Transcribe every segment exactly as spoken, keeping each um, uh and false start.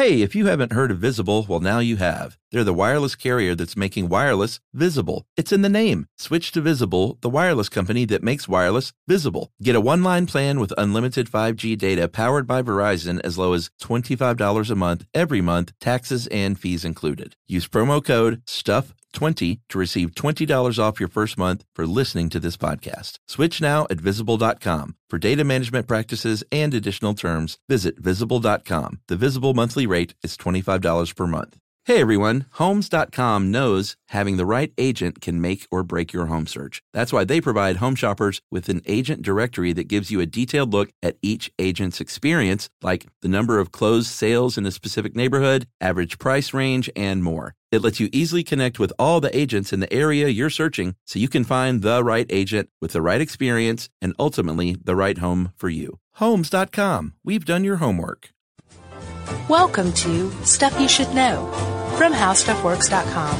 Hey, if you haven't heard of Visible, well, now you have. They're the wireless carrier that's making wireless visible. It's in the name. Switch to Visible, the wireless company that makes wireless visible. Get a one-line plan with unlimited five G data powered by Verizon as low as twenty-five dollars a month every month, taxes and fees included. Use promo code stuff twenty to receive twenty dollars off your first month for listening to this podcast. Switch now at visible dot com. For data management practices and additional terms, visit visible dot com. The Visible monthly rate is twenty-five dollars per month. Hey everyone, Homes dot com knows having the right agent can make or break your home search. That's why they provide home shoppers with an agent directory that gives you a detailed look at each agent's experience, like the number of closed sales in a specific neighborhood, average price range, and more. It lets you easily connect with all the agents in the area you're searching so you can find the right agent with the right experience and ultimately the right home for you. Homes dot com. We've done your homework. Welcome to Stuff You Should Know from How Stuff Works dot com.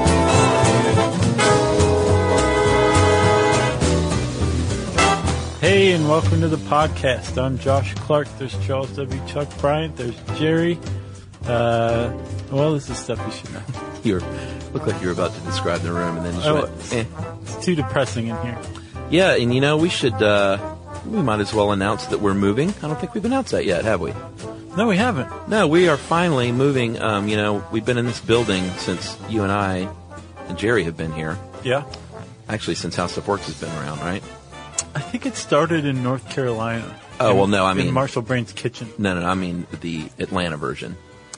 Hey, and welcome to the podcast. I'm Josh Clark. There's Charles W. Chuck Bryant. There's Jerry. Uh, well, this is Stuff You Should Know. You look like you were about to describe the room, and then you just oh, went, it's, eh. it's too depressing in here. Yeah, and you know, we should, uh, we might as well announce that we're moving. I don't think we've announced that yet, have we? No, we haven't. No, we are finally moving. Um, you know, we've been in this building since you and I and Jerry have been here. Yeah. Actually, since How Stuff Works has been around, right? I think it started in North Carolina. Oh, in, well, no, I mean... in Marshall Brain's kitchen. No, no, no, I mean the Atlanta version.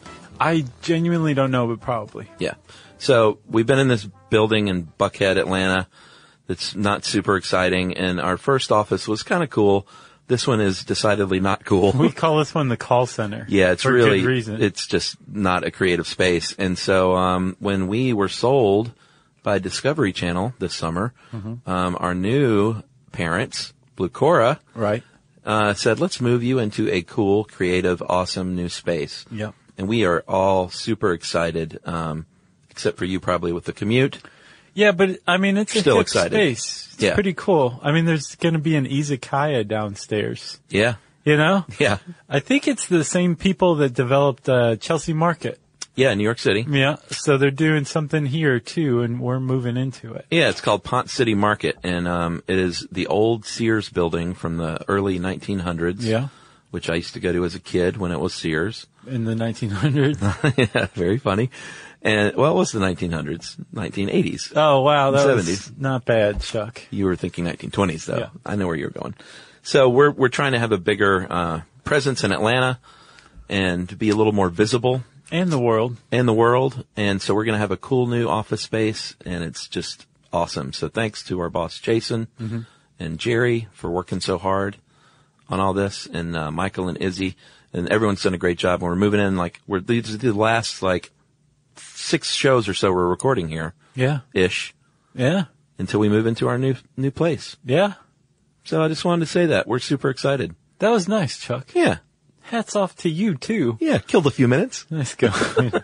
I genuinely don't know, but probably. Yeah. So, we've been in this building in Buckhead, Atlanta that's not super exciting, and our first office was kind of cool. This one is decidedly not cool. We call this one the call center. Yeah, it's for really, good reason. It's just not a creative space. And so, um, when we were sold by Discovery Channel this summer, mm-hmm. um, our new parents, Blucora, right, uh, said, let's move you into a cool, creative, awesome new space. Yep. And we are all super excited, um, except for you probably with the commute. Yeah, but I mean, it's a Still hip excited. space. It's Yeah. pretty cool. I mean, there's going to be an izakaya downstairs. Yeah. You know? Yeah. I think it's the same people that developed uh, Chelsea Market. Yeah, New York City. Yeah, so they're doing something here too, and we're moving into it. Yeah, it's called Ponce City Market, and um, it is the old Sears building from the early nineteen hundreds. Yeah. Which I used to go to as a kid when it was Sears. In the nineteen hundreds. Yeah, very funny. And, well, it was the nineteen hundreds, nineteen eighties. Oh, wow, that seventies. was not bad, Chuck. You were thinking nineteen twenties, though. Yeah. I know where you were going. So we're we're trying to have a bigger uh presence in Atlanta and to be a little more visible. And the world. And the world. And so we're going to have a cool new office space, and it's just awesome. So thanks to our boss, Jason, mm-hmm. and Jerry for working so hard on all this, and uh, Michael and Izzy, and everyone's done a great job. And we're moving in, like, we're these are the last, like, six shows or so we're recording here. Yeah. Ish. Yeah. Until we move into our new new place. Yeah. So I just wanted to say that. We're super excited. That was nice, Chuck. Yeah. Hats off to you, too. Yeah, killed a few minutes. Nice go.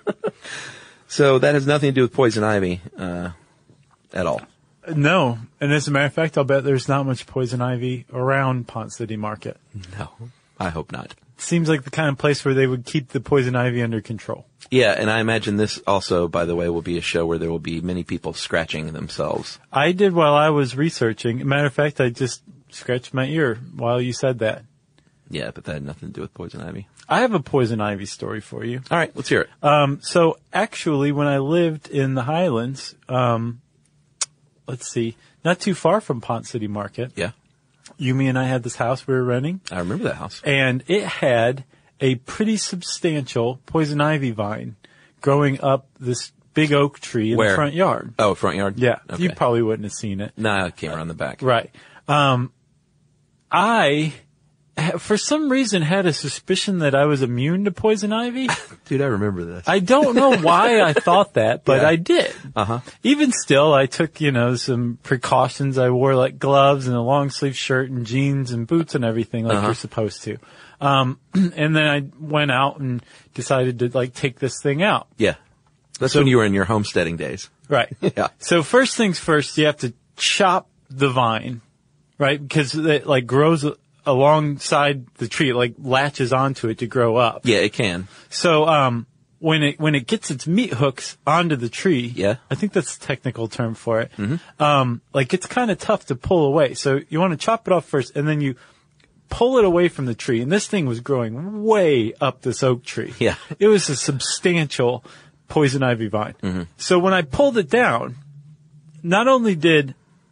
So that has nothing to do with poison ivy uh, at all. No. And as a matter of fact, I'll bet there's not much poison ivy around Ponce City Market. No, I hope not. Seems like the kind of place where they would keep the poison ivy under control. Yeah, and I imagine this also, by the way, will be a show where there will be many people scratching themselves. I did while I was researching. Matter of fact, I just scratched my ear while you said that. Yeah, but that had nothing to do with poison ivy. I have a poison ivy story for you. All right, let's hear it. Um, so actually, when I lived in the Highlands, um, let's see, not too far from Ponce City Market. Yeah. Yumi and I had this house we were renting. I remember that house. And it had a pretty substantial poison ivy vine growing up this big oak tree in Where? the front yard. Oh, front yard? Yeah. Okay. You probably wouldn't have seen it. No, it came around the back. Right. Um, I, for some reason, had a suspicion that I was immune to poison ivy. Dude, I remember this. I don't know why I thought that, but Yeah. I did. Uh-huh. Even still, I took, you know, some precautions. I wore like gloves and a long sleeve shirt and jeans and boots and everything like Uh-huh. you're supposed to. Um, and then I went out and decided to like take this thing out. Yeah. That's So- when you were in your homesteading days. Right. Yeah. So first things first, you have to chop the vine, right? Because it like grows alongside the tree. It like latches onto it to grow up. Yeah, it can. So, um, when it, when it gets its meat hooks onto the tree. Yeah. I think that's the technical term for it. Mm-hmm. Um, like it's kind of tough to pull away. So you want to chop it off first and then you pull it away from the tree. And this thing was growing way up this oak tree. Yeah. It was a substantial poison ivy vine. Mm-hmm. So when I pulled it down, not only did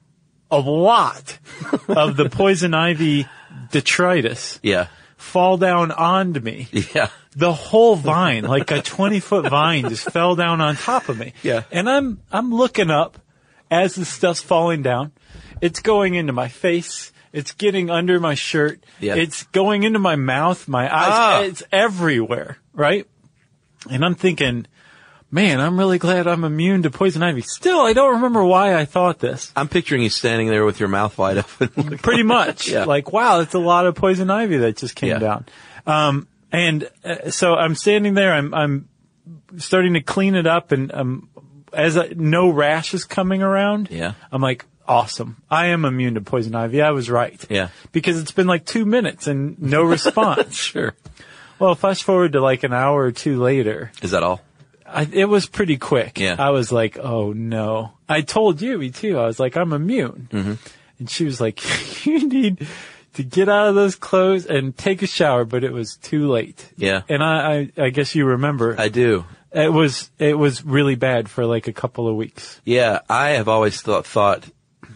a lot of the poison ivy detritus Yeah. fall down onto me. Yeah. The whole vine, like a twenty foot vine, just fell down on top of me. Yeah. And I'm, I'm looking up as the stuff's falling down. It's going into my face. It's getting under my shirt. Yeah. It's going into my mouth, my eyes. Ah. It's everywhere, right? And I'm thinking, man, I'm really glad I'm immune to poison ivy. Still, I don't remember why I thought this. I'm picturing you standing there with your mouth wide open. Pretty much. Yeah. Like, wow, that's a lot of poison ivy that just came Yeah. down. Um, and uh, so I'm standing there, I'm, I'm starting to clean it up and, um, as I, no rash is coming around. Yeah. I'm like, awesome. I am immune to poison ivy. I was right. Yeah. Because it's been like two minutes and no response. Sure. Well, fast forward to like an hour or two later. Is that all? I, it was pretty quick. Yeah. I was like, oh no. I told you, too. I was like, I'm immune. Mm-hmm. And she was like, you need to get out of those clothes and take a shower, but it was too late. Yeah. And I, I, I guess you remember. I do. It was, it was really bad for like a couple of weeks. Yeah. I have always thought, thought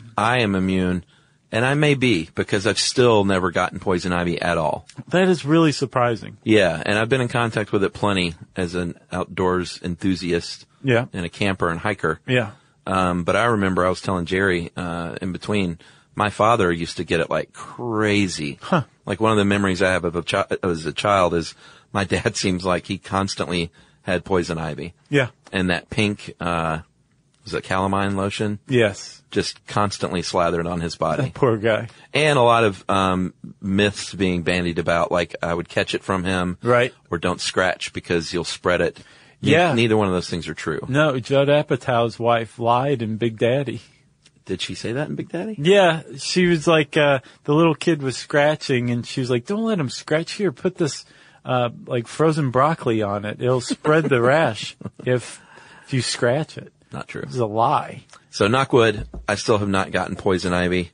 I am immune, and I may be because I've still never gotten poison ivy at all. That is really surprising. Yeah. And I've been in contact with it plenty as an outdoors enthusiast Yeah. and a camper and hiker. Yeah. Um, but I remember I was telling Jerry, uh, in between, my father used to get it like crazy. Huh. Like one of the memories I have of a chi- as a child is my dad seems like he constantly had poison ivy. Yeah. And that pink, uh, was it calamine lotion? Yes. Just constantly slathered on his body. That poor guy. And a lot of, um, myths being bandied about, like I would catch it from him. Right. Or don't scratch because you'll spread it. Yeah. Neither one of those things are true. No, Judd Apatow's wife lied in Big Daddy. Did she say that in Big Daddy? Yeah, she was like, uh, the little kid was scratching and she was like, don't let him scratch here. Put this, uh, like frozen broccoli on it. It'll spread the rash if, if you scratch it. Not true. It was a lie. So knock wood, I still have not gotten poison ivy.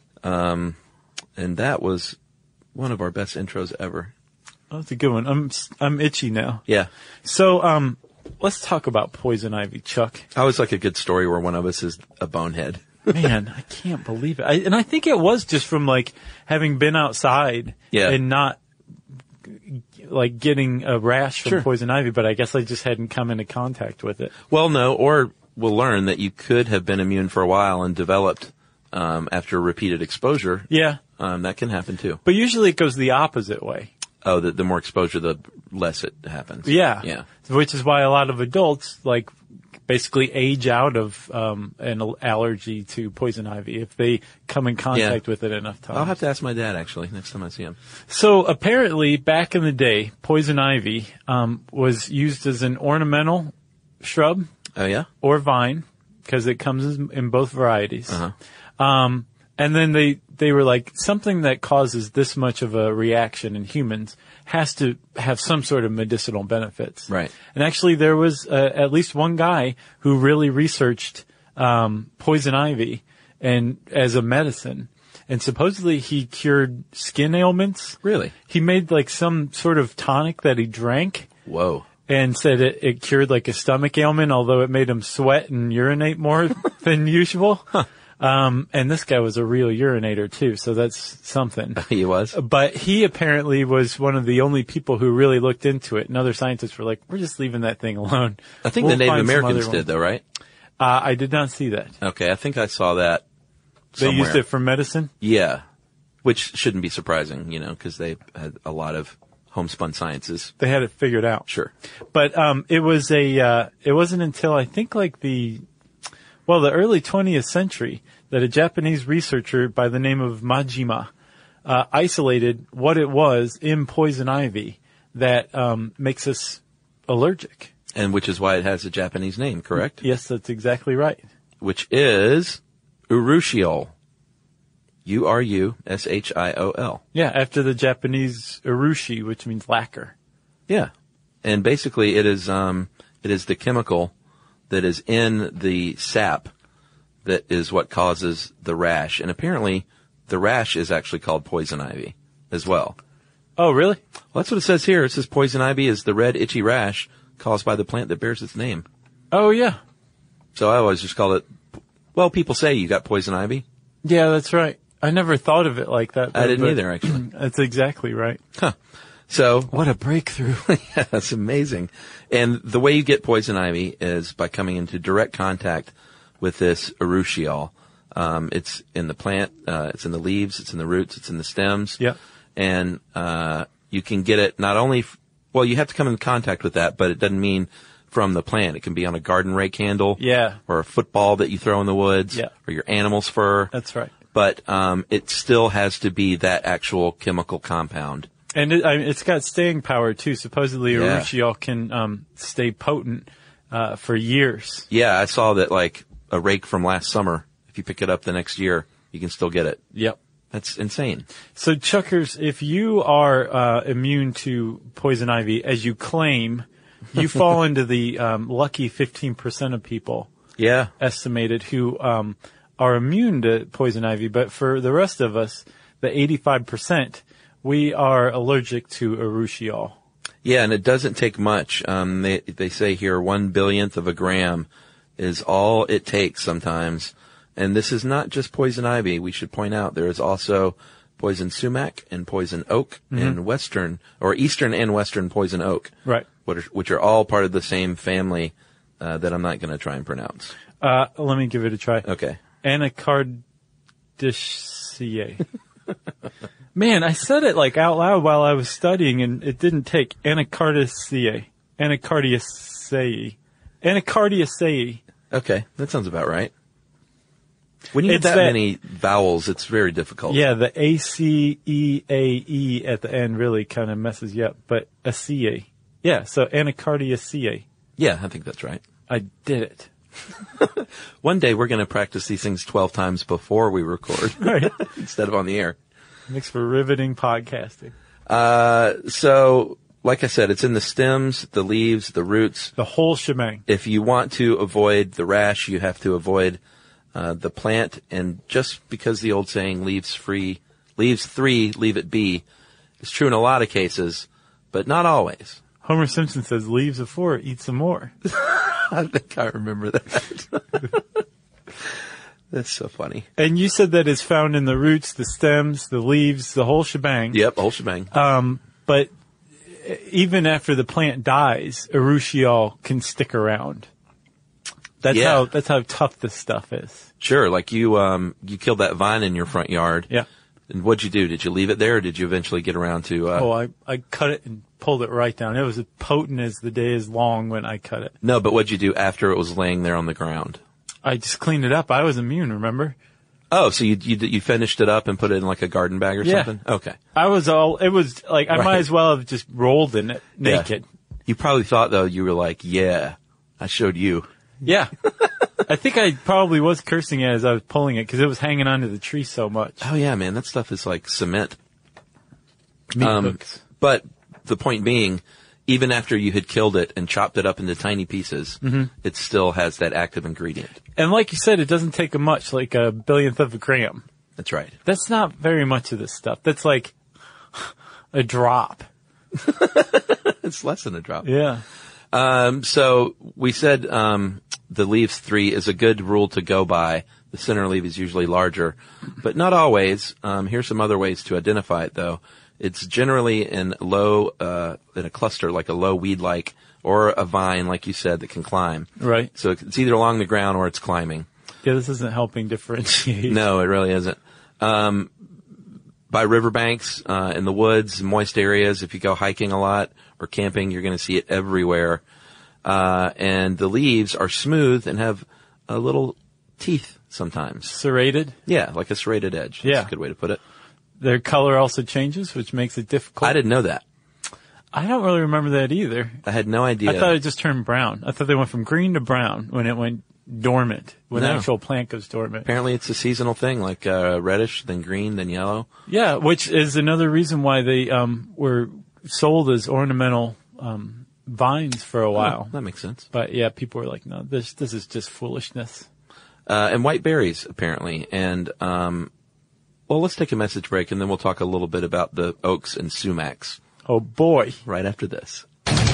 Um, and that was one of our best intros ever. Oh, that's a good one. I'm, I'm itchy now. Yeah. So, um, let's talk about poison ivy, Chuck. I always like a good story where one of us is a bonehead. Man, I can't believe it. I, and I think it was just from like having been outside Yeah. and not like getting a rash from Sure. poison ivy, but I guess I just hadn't come into contact with it. Well, no, or we'll learn that you could have been immune for a while and developed, um, after repeated exposure. Yeah. Um, that can happen too. But usually it goes the opposite way. Oh, the, the more exposure, the less it happens. Yeah. Yeah. Which is why a lot of adults like basically age out of um an al- allergy to poison ivy if they come in contact Yeah. with it enough times. I'll have to ask my dad actually next time I see him. So apparently back in the day, poison ivy um was used as an ornamental shrub Oh yeah? or vine because it comes in, in both varieties. Uh-huh. Um and then they they were like something that causes this much of a reaction in humans has to have some sort of medicinal benefits. Right. And actually there was uh, at least one guy who really researched um poison ivy and as a medicine. And supposedly he cured skin ailments. Really? He made like some sort of tonic that he drank Whoa. and said it, it cured like a stomach ailment, although it made him sweat and urinate more than usual. Huh. Um, and this guy was a real urinator too, so that's something. He was? But he apparently was one of the only people who really looked into it, and other scientists were like, we're just leaving that thing alone. I think We'll the Native find some Americans other did ones." though, right? Uh, I did not see that. Okay, I think I saw that They somewhere. used it for medicine? Yeah. Which shouldn't be surprising, you know, because they had a lot of homespun sciences. They had it figured out. Sure. But um, it was a, uh, it wasn't until I think like the, well, the early twentieth century that a Japanese researcher by the name of Majima uh, isolated what it was in poison ivy that um, makes us allergic. And which is why it has a Japanese name, correct? Yes, that's exactly right. Which is urushiol. U R U S H I O L. Yeah, after the Japanese urushi, which means lacquer. Yeah. And basically it is, um, it is the chemical that is in the sap that is what causes the rash. And apparently the rash is actually called poison ivy as well. Oh, really? Well, that's what it says here. It says poison ivy is the red itchy rash caused by the plant that bears its name. Oh, yeah. So I always just call it, well, people say you got poison ivy. Yeah, that's right. I never thought of it like that. I didn't but either, actually. That's exactly right. Huh. So, What a breakthrough. yeah, that's amazing. And the way you get poison ivy is by coming into direct contact with this urushiol. Um, it's in the plant, uh, it's in the leaves, it's in the roots, it's in the stems. Yeah. And, uh, you can get it not only, f- well, you have to come in contact with that, but it doesn't mean from the plant. It can be on a garden rake handle. Yeah. Or a football that you throw in the woods. Yeah. Or your animal's fur. That's right. But, um, it still has to be that actual chemical compound. And it, I mean, it's got staying power, too. Supposedly, Yeah. urushiol can um, stay potent uh, for years. Yeah, I saw that like a rake from last summer. If you pick it up the next year, you can still get it. Yep. That's insane. So, Chuckers, if you are uh, immune to poison ivy, as you claim, you fall into the um, lucky fifteen percent of people Yeah. estimated who um, are immune to poison ivy. But for the rest of us, the eighty-five percent, we are allergic to urushiol. Yeah, and it doesn't take much. Um, they, they say here one billionth of a gram is all it takes sometimes. And this is not just poison ivy. We should point out there is also poison sumac and poison oak Mm-hmm. and western, or eastern and western poison oak. Right. Which are, which are all part of the same family, uh, that I'm not going to try and pronounce. Uh, let me give it a try. Okay. Anacardiaceae. Man, I said it like out loud while I was studying, and it didn't take. Anacardiaceae. Anacardiaceae. Anacardiaceae. Okay. That sounds about right. When you It's have that, that- many vowels, it's very difficult. Yeah, the A C E A E at the end really kind of messes you up, but aceae. Yeah, so anacardiaceae. Yeah, I think that's right. I did it. One day we're going to practice these things twelve times before we record Right. instead of on the air. Makes for riveting podcasting. Uh, so, like I said, it's in the stems, the leaves, the roots. The whole shebang. If you want to avoid the rash, you have to avoid uh, the plant. And just because the old saying leaves free, leaves three, leave it be, is true in a lot of cases, but not always. Homer Simpson says, leaves of four, eat some more. I think I remember that. That's so funny. And you said that it's found in the roots, the stems, the leaves, the whole shebang. Yep, whole shebang. Um, but even after the plant dies, urushiol can stick around. That's Yeah. how that's how tough this stuff is. Sure, like you, um, you killed that vine in your front yard. Yeah. And what'd you do? Did you leave it there, or did you eventually get around to? Uh, Oh, I I cut it and pulled it right down. It was as potent as the day is long when I cut it. No, but what'd you do after it was laying there on the ground? I just cleaned it up. I was immune, remember? Oh, so you you you finished it up and put it in like a garden bag or Yeah. something? Okay. I was all. It was like I Right. might as well have just rolled in it Yeah. naked. You probably thought though you were like, yeah, I showed you. Yeah. I think I probably was cursing it as I was pulling it because it was hanging onto the tree so much. Oh yeah, man, that stuff is like cement. Meat Um, hooks. But the point being, even after you had killed it and chopped it up into tiny pieces, Mm-hmm. it still has that active ingredient. And like you said, it doesn't take a much, like a billionth of a gram. That's right. That's not very much of this stuff. That's like a drop. It's less than a drop. Yeah. Um, so we said um, the leaves three is a good rule to go by. The center leaf is usually larger, but not always. Um, here's some other ways to identify it, though. It's generally in low, uh, in a cluster, like a low weed-like, or a vine, like you said, that can climb. Right. So it's either along the ground or it's climbing. Yeah, this isn't helping differentiate. No, it really isn't. Um, by riverbanks, uh, in the woods, moist areas, if you go hiking a lot or camping, you're going to see it everywhere. Uh, and the leaves are smooth and have a little teeth sometimes. Serrated. Yeah, like a serrated edge. Yeah. That's a good way to put it. Their color also changes, which makes it difficult. I didn't know that. I don't really remember that either. I had no idea. I thought it just turned brown. I thought they went from green to brown when it went dormant when No. the actual plant goes dormant. Apparently it's a seasonal thing, like uh, reddish, then green, then yellow. Yeah, which is another reason why they um, were sold as ornamental um, vines for a while. Oh, that makes sense. But yeah, people were like, no, this this is just foolishness. Uh, and white berries, apparently. And, um, well, let's take a message break, and then we'll talk a little bit about the oaks and sumacs Oh boy. right after this.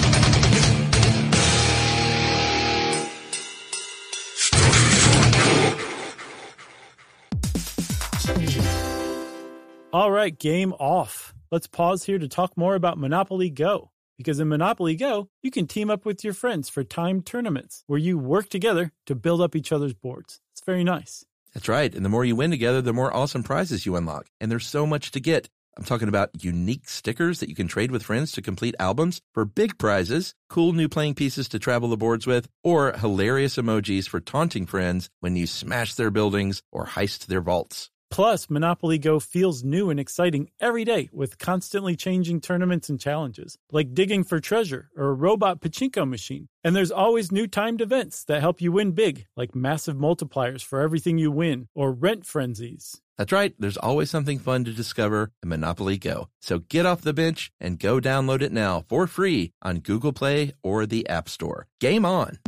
All right, game off. Let's pause here to talk more about Monopoly Go. Because in Monopoly Go, you can team up with your friends for timed tournaments where you work together to build up each other's boards. It's very nice. That's right. And the more you win together, the more awesome prizes you unlock. And there's so much to get. I'm talking about unique stickers that you can trade with friends to complete albums for big prizes, cool new playing pieces to travel the boards with, or hilarious emojis for taunting friends when you smash their buildings or heist their vaults. Plus, Monopoly Go feels new and exciting every day with constantly changing tournaments and challenges, like digging for treasure or a robot pachinko machine. And there's always new timed events that help you win big, like massive multipliers for everything you win or rent frenzies. That's right. There's always something fun to discover in Monopoly Go. So get off the bench and go download it now for free on Google Play or the App Store. Game on.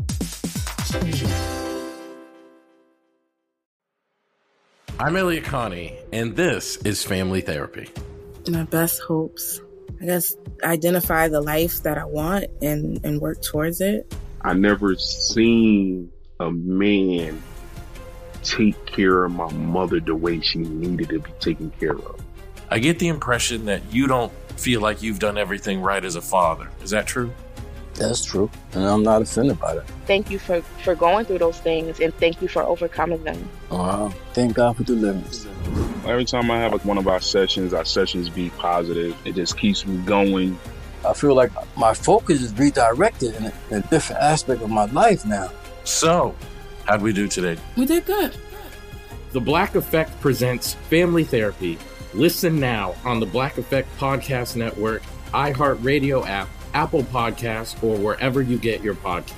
I'm Elliot Connie, and this is Family Therapy. My best hopes, I guess, identify the life that I want and, and work towards it. I never seen a man take care of my mother the way she needed to be taken care of. I get the impression that you don't feel like you've done everything right as a father. Is that true? That's true, and I'm not offended by that. Thank you for, for going through those things, and thank you for overcoming them. Uh, thank God for deliverance. Every time I have like one of our sessions, our sessions be positive. It just keeps me going. I feel like my focus is redirected in a, in a different aspect of my life now. So, how'd we do today? We did good. The Black Effect presents Family Therapy. Listen now on the Black Effect Podcast Network, iHeartRadio app, Apple Podcasts, or wherever you get your podcasts.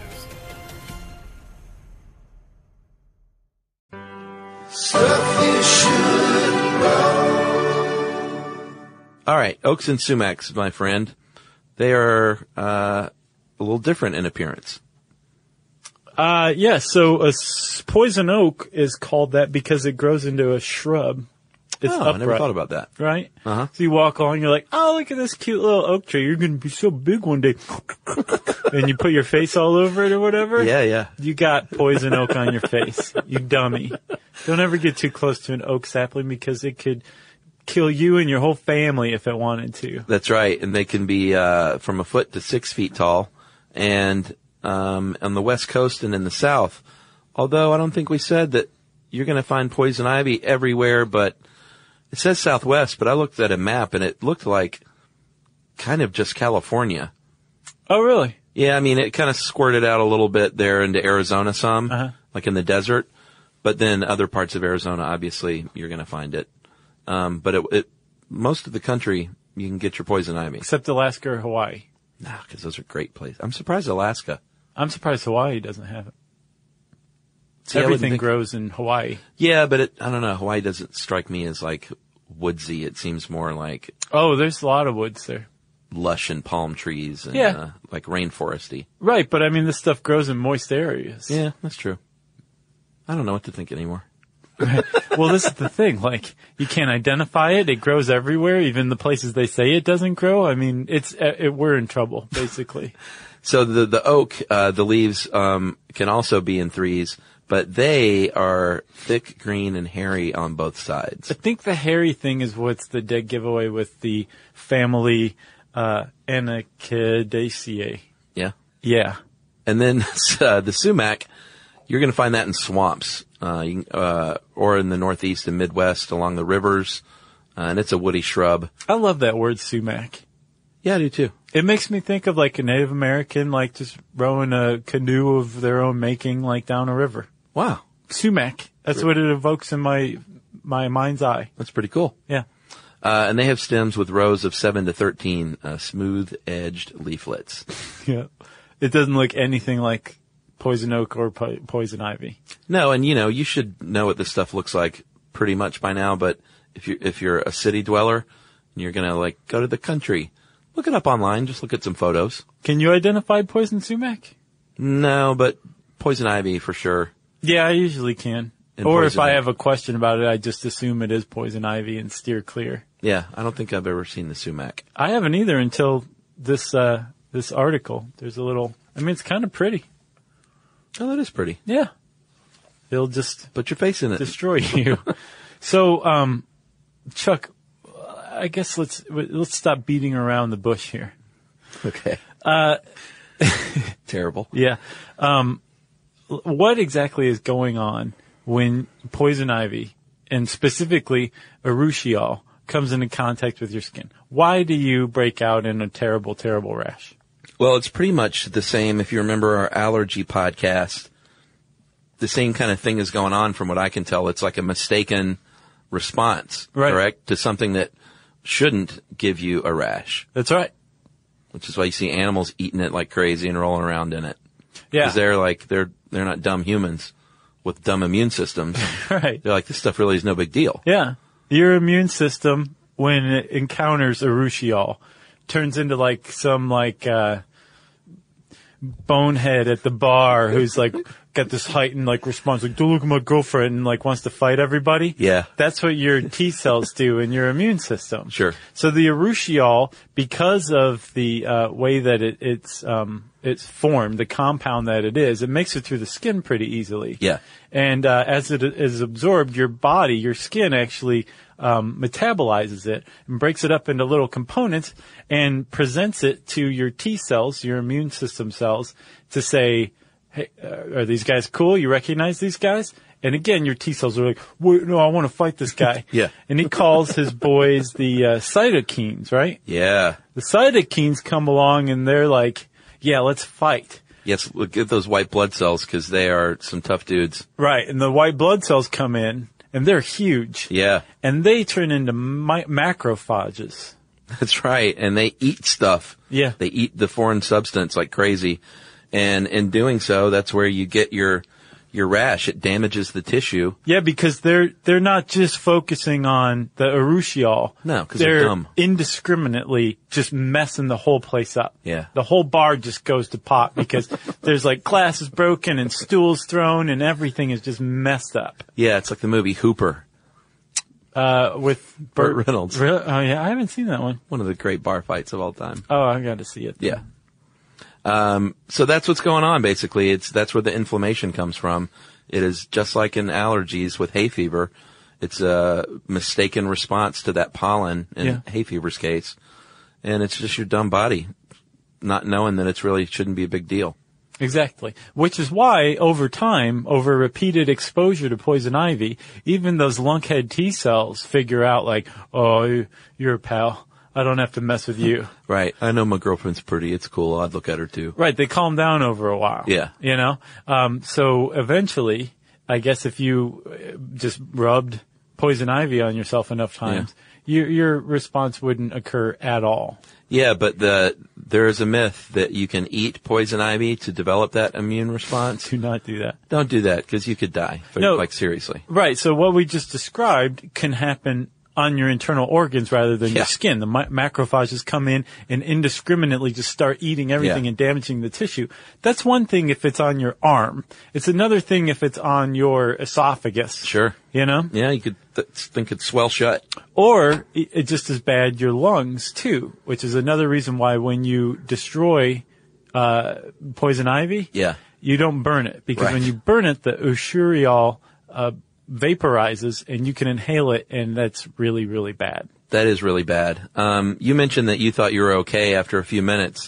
Stuff you should know. All right, oaks and sumacs, my friend. They are uh, a little different in appearance. Uh, yeah, so a s- poison oak is called that because it grows into a shrub. It's oh, upright, I never thought about that. Right? Uh-huh. So you walk along, you're like, oh, look at this cute little oak tree. You're going to be so big one day. And you put your face all over it or whatever. Yeah, yeah. You got poison oak on your face. You dummy. Don't ever get too close to an oak sapling because it could kill you and your whole family if it wanted to. That's right. And they can be uh, from a foot to six feet tall. And um, on the West Coast and in the South, although I don't think we said that you're going to find poison ivy everywhere, but it says Southwest, but I looked at a map and it looked like kind of just California. Oh, really? Yeah, I mean, it kind of squirted out a little bit there into Arizona some, uh-huh. like in the desert. But then other parts of Arizona, obviously, you're going to find it. Um, but it, it, most of the country, you can get your poison ivy. Except Alaska or Hawaii. No, because those are great places. I'm surprised Alaska. I'm surprised Hawaii doesn't have it. See, Everything think... grows in Hawaii. Yeah, but it, I don't know. Hawaii doesn't strike me as like woodsy. It seems more like... Oh, there's a lot of woods there. Lush and palm trees and yeah. uh, like rainforesty. Right, but I mean, this stuff grows in moist areas. Yeah, that's true. I don't know what to think anymore. Well, this is the thing. Like, you can't identify it. It grows everywhere, even the places they say it doesn't grow. I mean, it's it, we're in trouble, basically. So the the oak, uh, the leaves um, can also be in threes, but they are thick, green, and hairy on both sides. I think the hairy thing is what's the dead giveaway with the family uh, Anacaceae. Yeah. Yeah. And then uh, the sumac, you're going to find that in swamps, uh, you, uh, or in the Northeast and Midwest along the rivers, uh, and it's a woody shrub. I love that word sumac. Yeah, I do too. It makes me think of like a Native American, like just rowing a canoe of their own making, like down a river. Wow. Sumac. That's what it evokes in my, my mind's eye. That's pretty cool. Yeah. Uh, and they have stems with rows of seven to thirteen, uh, smooth edged leaflets. Yeah. It doesn't look anything like poison oak or po- poison ivy. No, and you know, you should know what this stuff looks like pretty much by now, but if you if you're a city dweller and you're gonna like go to the country, look it up online, just look at some photos. Can you identify poison sumac? No, but poison ivy for sure. Yeah, I usually can. And or if poison I oak. have a question about it, I just assume it is poison ivy and steer clear. Yeah, I don't think I've ever seen the sumac. I haven't either until this uh this article. There's a little, I mean, it's kind of pretty. Oh, that is pretty. Yeah. It'll just put your face in it. Destroy you. So, um, Chuck, I guess let's let's stop beating around the bush here. Okay. Uh, Terrible. Yeah. Um, what exactly is going on when poison ivy, and specifically urushiol, comes into contact with your skin? Why do you break out in a terrible, terrible rash? Well, it's pretty much the same. If you remember our allergy podcast, the same kind of thing is going on from what I can tell. It's like a mistaken response, right, correct, to something that shouldn't give you a rash. That's right. Which is why you see animals eating it like crazy and rolling around in it. Yeah. Because they're like, they're, they're not dumb humans with dumb immune systems. Right. They're like, this stuff really is no big deal. Yeah. Your immune system, when it encounters urushiol, turns into like some like, uh, bonehead at the bar who's like got this heightened like response, like, don't look at my girlfriend, and like wants to fight everybody. Yeah. That's what your T cells do in your immune system. Sure. So the urushiol, because of the uh, way that it, it's um, it's formed, the compound that it is, it makes it through the skin pretty easily. Yeah. And uh, as it is absorbed, your body, your skin actually um, metabolizes it and breaks it up into little components and presents it to your T cells, your immune system cells, to say, hey, uh, are these guys cool? You recognize these guys? And again, your T cells are like, wait, no, I want to fight this guy. Yeah. And he calls his boys the uh, cytokines, right? Yeah. The cytokines come along and they're like, yeah, let's fight. Yes, look at those white blood cells because they are some tough dudes. Right. And the white blood cells come in and they're huge. Yeah. And they turn into mi- macrophages. That's right. And they eat stuff. Yeah. They eat the foreign substance like crazy. And in doing so, that's where you get your, your rash. It damages the tissue. Yeah, because they're, they're not just focusing on the urushiol. No, because they're, they're dumb. Indiscriminately just messing the whole place up. Yeah. The whole bar just goes to pot because there's like glasses broken and stools thrown and everything is just messed up. Yeah, it's like the movie Hooper. Uh, with Burt, Burt Reynolds. Really? Oh yeah, I haven't seen that one. One of the great bar fights of all time. Oh, I got to see it. Yeah. Um, so that's what's going on basically. It's, that's where the inflammation comes from. It is just like in allergies with hay fever. It's a mistaken response to that pollen in Yeah. hay fever's case. And it's just your dumb body not knowing that it's really shouldn't be a big deal. Exactly. Which is why, over time, over repeated exposure to poison ivy, even those lunkhead T cells figure out like, oh, you're a pal. I don't have to mess with you. Right. I know my girlfriend's pretty. It's cool. I'd look at her too. Right. They calm down over a while. Yeah. You know? Um, so eventually, I guess if you uh, just rubbed poison ivy on yourself enough times, your, your response wouldn't occur at all. Yeah, but the, there is a myth that you can eat poison ivy to develop that immune response. Do not do that. Don't do that because you could die. No. Like seriously. Right. So what we just described can happen on your internal organs rather than Yeah. your skin. The ma- macrophages come in and indiscriminately just start eating everything Yeah. and damaging the tissue. That's one thing if it's on your arm. It's another thing if it's on your esophagus. Sure. You know? Yeah, you could th- think it'd swell shut. Or it, it just as bad your lungs too, which is another reason why when you destroy uh poison ivy, Yeah. you don't burn it because Right. when you burn it, the urushiol uh vaporizes and you can inhale it, and that's really, really bad. That is really bad. Um, you mentioned that you thought you were okay after a few minutes.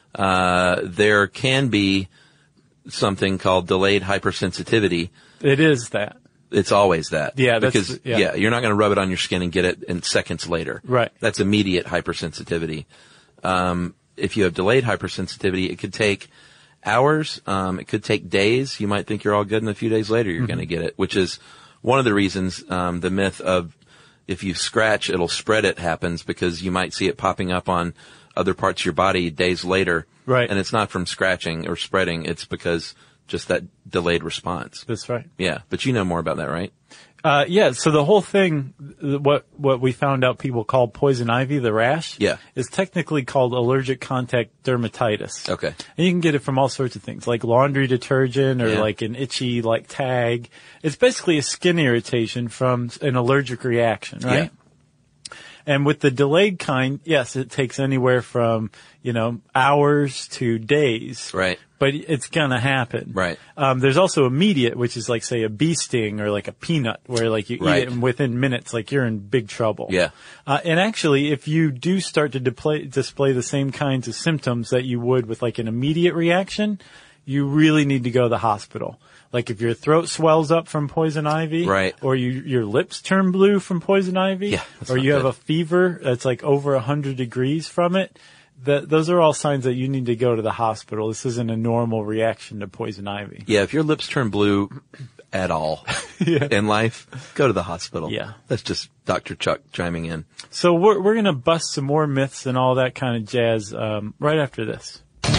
Uh, there can be something called delayed hypersensitivity. It is that. It's always that. Yeah, that's- because yeah. yeah, you're not going to rub it on your skin and get it in seconds later. Right. That's immediate hypersensitivity. Um, if you have delayed hypersensitivity, it could take hours. Um, it could take days. You might think you're all good, and a few days later you're Mm-hmm. going to get it, which is one of the reasons um, the myth of if you scratch, it'll spread it happens because you might see it popping up on other parts of your body days later. Right. And it's not from scratching or spreading. It's because just that delayed response. That's right. Yeah, but you know more about that, right? Uh, yeah, so the whole thing, what, what we found out people call poison ivy, the rash, Yeah. is technically called allergic contact dermatitis. Okay. And you can get it from all sorts of things, like laundry detergent or Yeah. like an itchy, like tag. It's basically a skin irritation from an allergic reaction, right? Yeah. And with the delayed kind, yes, it takes anywhere from, you know, hours to days. Right. But it's gonna happen. Right. Um, there's also immediate, which is like, say, a bee sting or like a peanut, where like you Right. eat it and within minutes, like you're in big trouble. Yeah. Uh, and actually, if you do start to display, display the same kinds of symptoms that you would with like an immediate reaction, you really need to go to the hospital. Like if your throat swells up from poison ivy, Right. or you, your lips turn blue from poison ivy, Yeah, that's or not you have good. a fever that's like over a hundred degrees from it, that those are all signs that you need to go to the hospital. This isn't a normal reaction to poison ivy. Yeah, if your lips turn blue at all Yeah. in life, go to the hospital. Yeah. That's just Doctor Chuck chiming in. So we're we're gonna bust some more myths and all that kind of jazz um, right after this.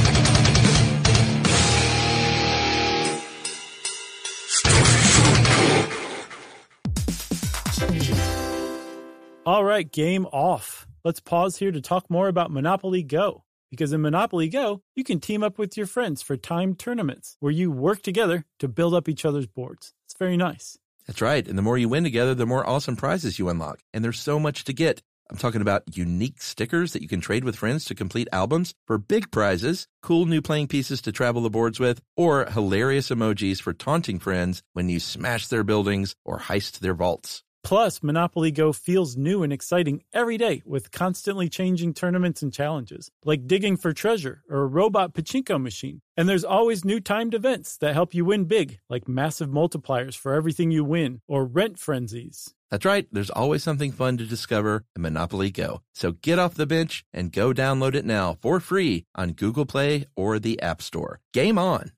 All right, game off. Let's pause here to talk more about Monopoly Go. Because in Monopoly Go, you can team up with your friends for timed tournaments where you work together to build up each other's boards. It's very nice. That's right. And the more you win together, the more awesome prizes you unlock. And there's so much to get. I'm talking about unique stickers that you can trade with friends to complete albums for big prizes, cool new playing pieces to travel the boards with, or hilarious emojis for taunting friends when you smash their buildings or heist their vaults. Plus, Monopoly Go feels new and exciting every day with constantly changing tournaments and challenges, like digging for treasure or a robot pachinko machine. And there's always new timed events that help you win big, like massive multipliers for everything you win or rent frenzies. That's right. There's always something fun to discover in Monopoly Go. So get off the bench and go download it now for free on Google Play or the App Store. Game on.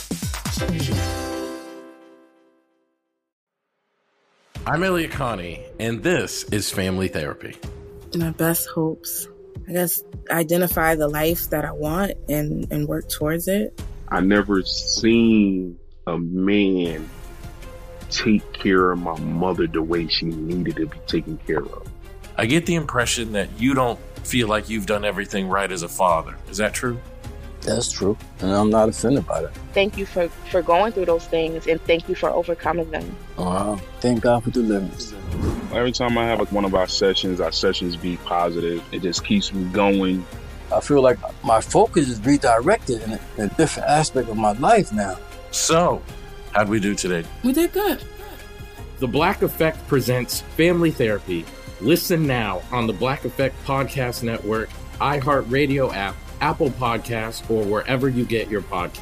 I'm Elliot Connie, and this is Family Therapy. My best hopes, I guess, identify the life that I want and, and work towards it. I never seen a man take care of my mother the way she needed to be taken care of. I get the impression that you don't feel like you've done everything right as a father. Is that true? That's true, and I'm not offended by that. Thank you for, for going through those things, and thank you for overcoming them. Uh, thank God for deliverance. Every time I have like one of our sessions, our sessions be positive. It just keeps me going. I feel like my focus is redirected in a, in a different aspect of my life now. So, how'd we do today? We did good. The Black Effect presents Family Therapy. Listen now on the Black Effect Podcast Network, iHeartRadio app, Apple Podcasts, or wherever you get your podcasts.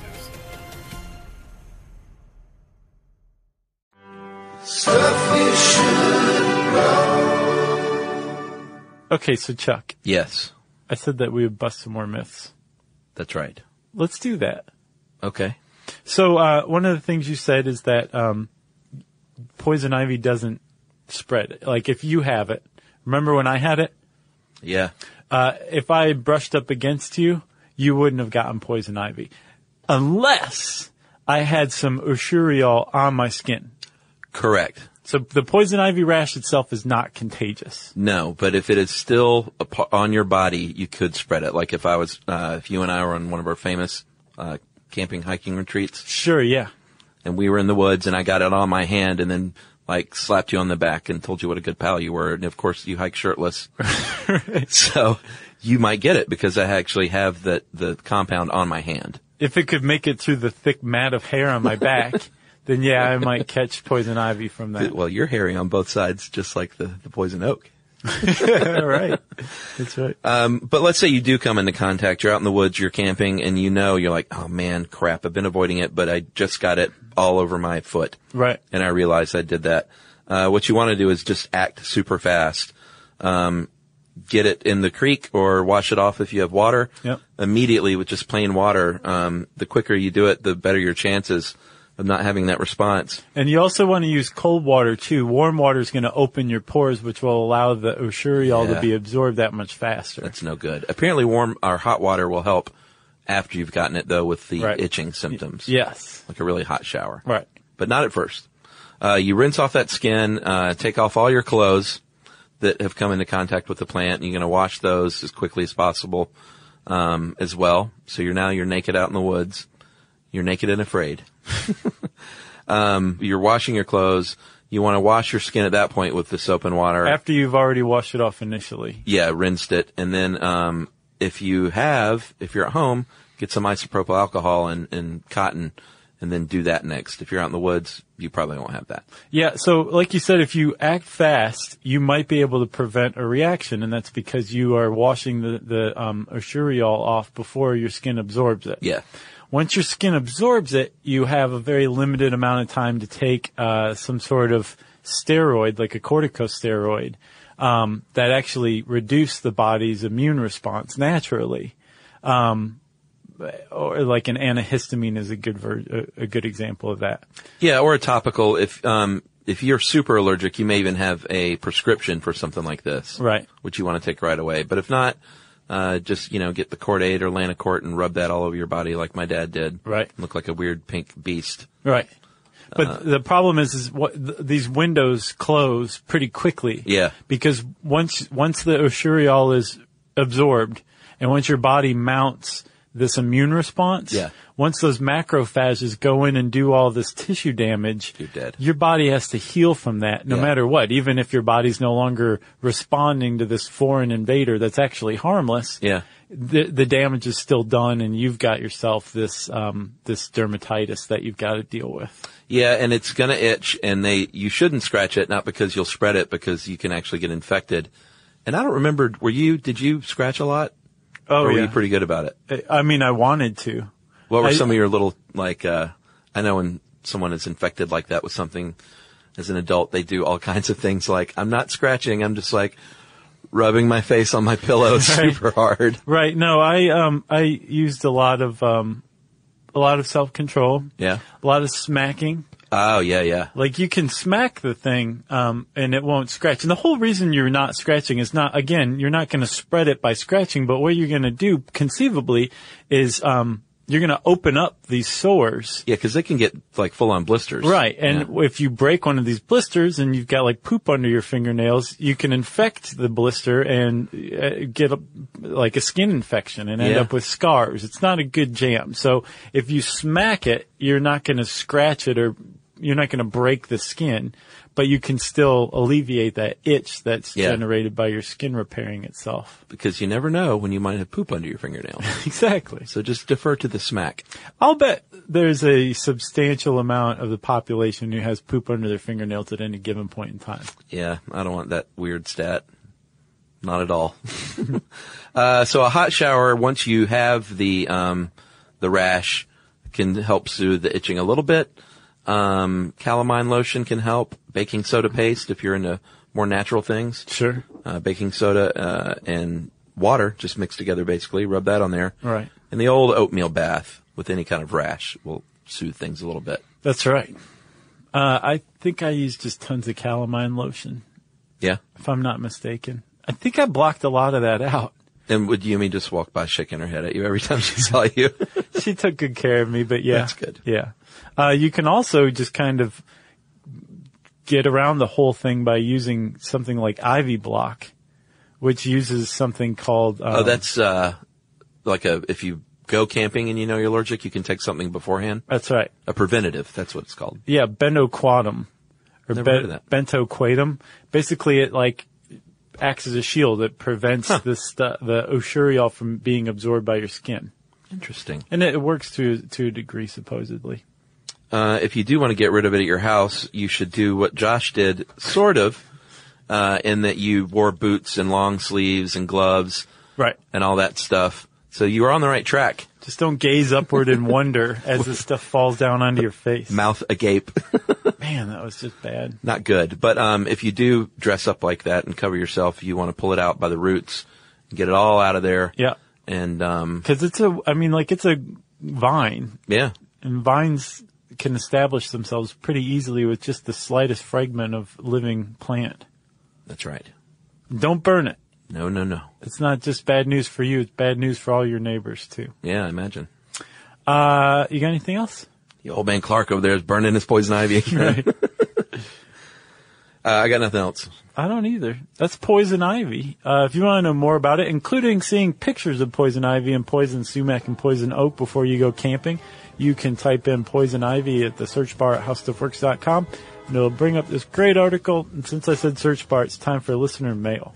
Stuff you should know. Okay, so Chuck, Yes, I said that we would bust some more myths. that's right. Let's do that. Okay. So uh, one of the things you said is that um, poison ivy doesn't spread. Like if you have it, remember when I had it? Yeah. Uh, if I brushed up against you, you wouldn't have gotten poison ivy. Unless I had some Ushuriol on my skin. Correct. So the poison ivy rash itself is not contagious. No, but if it is still a pa- on your body, you could spread it. Like if I was, uh, if you and I were on one of our famous uh, camping hiking retreats, Sure, yeah. and we were in the woods, and I got it on my hand, and then like slapped you on the back and told you what a good pal you were, and of course you hike shirtless, so you might get it because I actually have the the compound on my hand. If it could make it through the thick mat of hair on my back, then yeah, I might catch poison ivy from that. Well, you're hairy on both sides, just like the the poison oak. Right. That's right. Um, but let's say you do come into contact, you're out in the woods, you're camping, and you know, you're like, oh man, crap, I've been avoiding it, but I just got it all over my foot. Right. And I realized I did that. Uh, what you want to do is just act super fast. Um, get it in the creek or wash it off if you have water. Yep. Immediately with just plain water. Um, the quicker you do it, the better your chances of not having that response. And you also want to use cold water too. Warm water is going to open your pores, which will allow the Ushuriol Yeah. to be absorbed that much faster. That's no good. Apparently warm or hot water will help after you've gotten it, though, with the Right. itching symptoms. Yes. Like a really hot shower. Right. But not at first. Uh, you rinse off that skin, uh, take off all your clothes that have come into contact with the plant. You're going to wash those as quickly as possible, um, as well. So you're now, you're naked out in the woods. You're naked and afraid. um, you're washing your clothes. You want to wash your skin at that point with the soap and water. After you've already washed it off initially. Yeah, rinsed it. And then, um, if you have, if you're at home, get some isopropyl alcohol and, and cotton, and then do that next. If you're out in the woods, you probably won't have that. Yeah, so like you said, if you act fast, you might be able to prevent a reaction, and that's because you are washing the, the um, Oshuriol off before your skin absorbs it. Yeah. Once your skin absorbs it, you have a very limited amount of time to take uh, some sort of steroid, like a corticosteroid, um, that actually reduce the body's immune response naturally. Um, or like an antihistamine is a good ver- a, a good example of that. Yeah, or a topical. If um if you're super allergic, you may even have a prescription for something like this, Right. which you want to take right away. But if not, uh just you know get the Cordate or Lanacort and rub that all over your body, like my dad did. Right. Look like a weird pink beast. Right. But Uh, the problem is, is what th- these windows close pretty quickly. Yeah. Because once once the Oshuriol is absorbed, and once your body mounts this immune response, Yeah. once those macrophages go in and do all this tissue damage, You're dead. your body has to heal from that no Yeah. matter what. Even if your body's no longer responding to this foreign invader that's actually harmless, Yeah. the, the damage is still done, and you've got yourself this um, this dermatitis that you've got to deal with. Yeah, and it's gonna itch, and they you shouldn't scratch it, not because you'll spread it, because you can actually get infected. And I don't remember, were you, did you scratch a lot? Oh, or were yeah. you pretty good about it? I mean, I wanted to. What were I- some of your little, like, uh, I know when someone is infected like that with something as an adult, they do all kinds of things like, I'm not scratching, I'm just like rubbing my face on my pillow Right. super hard. Right. No, I um I used a lot of um a lot of self-control, Yeah. a lot of smacking. Oh, yeah, yeah. Like you can smack the thing, um, and it won't scratch. And the whole reason you're not scratching is not, again, you're not going to spread it by scratching, but what you're going to do conceivably is, um, you're going to open up these sores. Yeah, because they can get like full on blisters. Right. And Yeah. if you break one of these blisters and you've got like poop under your fingernails, you can infect the blister and uh, get a, like a skin infection and end Yeah. up with scars. It's not a good jam. So if you smack it, you're not going to scratch it, or you're not going to break the skin, but you can still alleviate that itch that's Yeah. generated by your skin repairing itself. Because you never know when you might have poop under your fingernails. Exactly. So just defer to the smack. I'll bet there's a substantial amount of the population who has poop under their fingernails at any given point in time. Yeah, I don't want that weird stat. Not at all. uh, so a hot shower, once you have the, um, the rash, can help soothe the itching a little bit. Um, calamine lotion can help. Baking soda paste, if you're into more natural things. Sure. Uh, baking soda, uh, and water just mixed together basically. Rub that on there. Right. And the old oatmeal bath with any kind of rash will soothe things a little bit. That's right. Uh, I think I used just tons of calamine lotion, Yeah. if I'm not mistaken. I think I blocked a lot of that out. And would Yumi just walk by shaking her head at you every time she saw you? She took good care of me, but yeah. That's good. Yeah. Uh, you can also just kind of get around the whole thing by using something like Ivy Block, which uses something called, um, Oh, that's, uh, like a, if you go camping and you know you're allergic, you can take something beforehand. that's right. A preventative, that's what it's called. Yeah, bentoquatum. Or Never heard of that. bentoquatum. Basically, it like acts as a shield. It prevents Huh. the stu- the Oshuriol from being absorbed by your skin. Interesting. And it, it works to to a degree, supposedly. Uh, if you do want to get rid of it at your house, you should do what Josh did, sort of, uh, in that you wore boots and long sleeves and gloves. Right. And all that stuff. So you were on the right track. Just don't gaze upward in wonder as the stuff falls down onto your face. Mouth agape. Man, that was just bad. Not good. But, um, if you do dress up like that and cover yourself, you want to pull it out by the roots and get it all out of there. Yeah. And, um, Cause it's a, I mean, like it's a vine. yeah. And vines can establish themselves pretty easily with just the slightest fragment of living plant. That's right. Don't burn it. No, no, no. It's not just bad news for you. It's bad news for all your neighbors, too. Yeah, I imagine. Uh, you got anything else? The old man Clark over there is burning his poison ivy again. Right. uh, I got nothing else. I don't either. That's poison ivy. Uh, if you want to know more about it, including seeing pictures of poison ivy and poison sumac and poison oak before you go camping, you can type in poison ivy at the search bar at how stuff works dot com, and it'll bring up this great article. And since I said search bar, it's time for listener mail.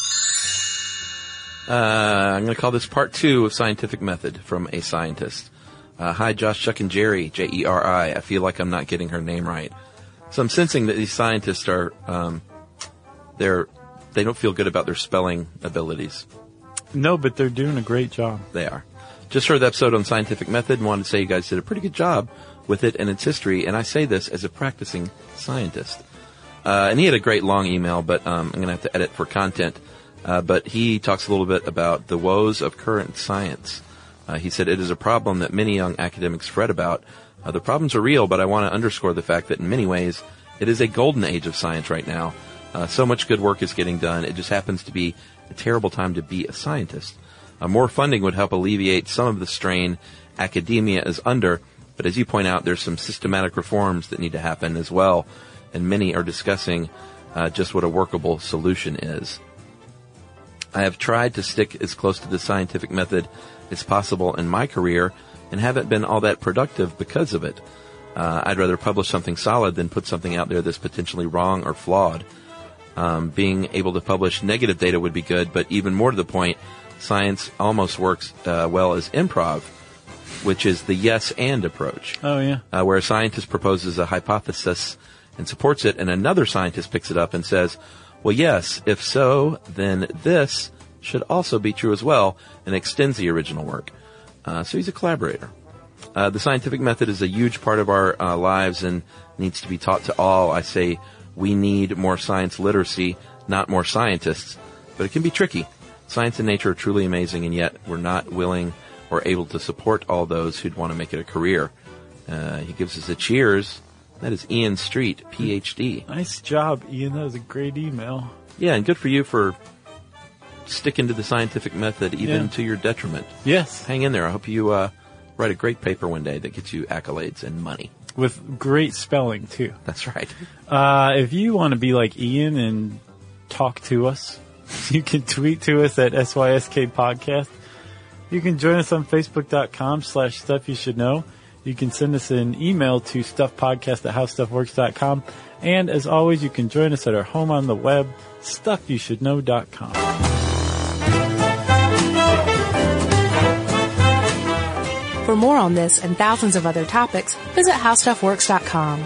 Uh, I'm going to call this part two of Scientific Method from a scientist. Uh, hi, Josh, Chuck, and Jerry, J E R I. I feel like I'm not getting her name right. So I'm sensing that these scientists are, um, they're, they don't feel good about their spelling abilities. No, but they're doing a great job. They are. Just heard the episode on Scientific Method and wanted to say you guys did a pretty good job with it and its history, and I say this as a practicing scientist. Uh, and he had a great long email, but um, I'm going to have to edit for content. Uh, but he talks a little bit about the woes of current science. Uh, he said, it is a problem that many young academics fret about. Uh, the problems are real, but I want to underscore the fact that in many ways, it is a golden age of science right now. Uh, so much good work is getting done. It just happens to be a terrible time to be a scientist. Uh, more funding would help alleviate some of the strain academia is under, but as you point out, there's some systematic reforms that need to happen as well, and many are discussing uh, just what a workable solution is. I have tried to stick as close to the scientific method as possible in my career and haven't been all that productive because of it. Uh, I'd rather publish something solid than put something out there that's potentially wrong or flawed. Um, being able to publish negative data would be good, but even more to the point, science almost works uh, well as improv, which is the yes and approach. Oh, yeah. Uh, where a scientist proposes a hypothesis and supports it, and another scientist picks it up and says, well, yes, if so, then this should also be true as well, and extends the original work. Uh, so he's a collaborator. Uh, the scientific method is a huge part of our uh, lives and needs to be taught to all. I say we need more science literacy, not more scientists, but it can be tricky. Science and nature are truly amazing, and yet we're not willing or able to support all those who'd want to make it a career. Uh, he gives us a cheers. That is Ian Street, P H D. Nice job, Ian. That was a great email. Yeah, and good for you for sticking to the scientific method even Yeah. to your detriment. Yes. Hang in there. I hope you uh, write a great paper one day that gets you accolades and money. With great spelling, too. That's right. Uh, if you want to be like Ian and talk to us, you can tweet to us at S Y S K Podcast. You can join us on Facebook.com slash Stuff You Should Know. You can send us an email to stuffpodcast at how stuff works dot com. And as always, you can join us at our home on the web, stuff you should know dot com. For more on this and thousands of other topics, visit how stuff works dot com.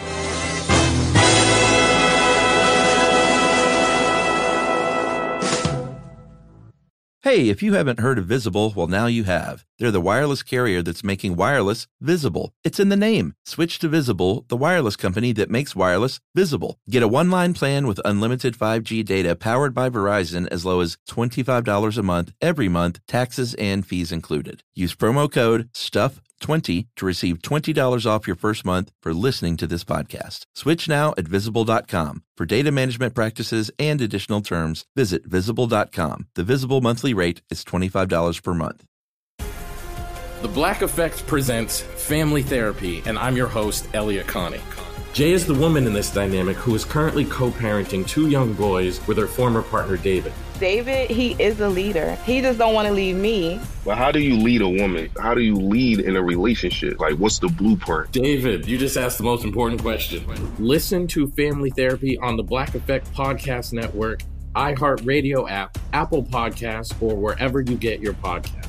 Hey, if you haven't heard of Visible, well, now you have. They're the wireless carrier that's making wireless visible. It's in the name. Switch to Visible, the wireless company that makes wireless visible. Get a one-line plan with unlimited five G data powered by Verizon as low as twenty-five dollars a month every month, taxes and fees included. Use promo code stuff twenty to receive twenty dollars off your first month for listening to this podcast. Switch now at visible dot com. For data management practices and additional terms, visit visible dot com. The Visible monthly rate is twenty-five dollars per month. The Black Effect presents Family Therapy, and I'm your host, Elliot Connie. Jay is the woman in this dynamic who is currently co-parenting two young boys with her former partner, David. David, he is a leader. He just don't want to leave me. But how do you lead a woman? How do you lead in a relationship? Like, what's the blueprint? David, you just asked the most important question. Listen to Family Therapy on the Black Effect Podcast Network, iHeartRadio app, Apple Podcasts, or wherever you get your podcasts.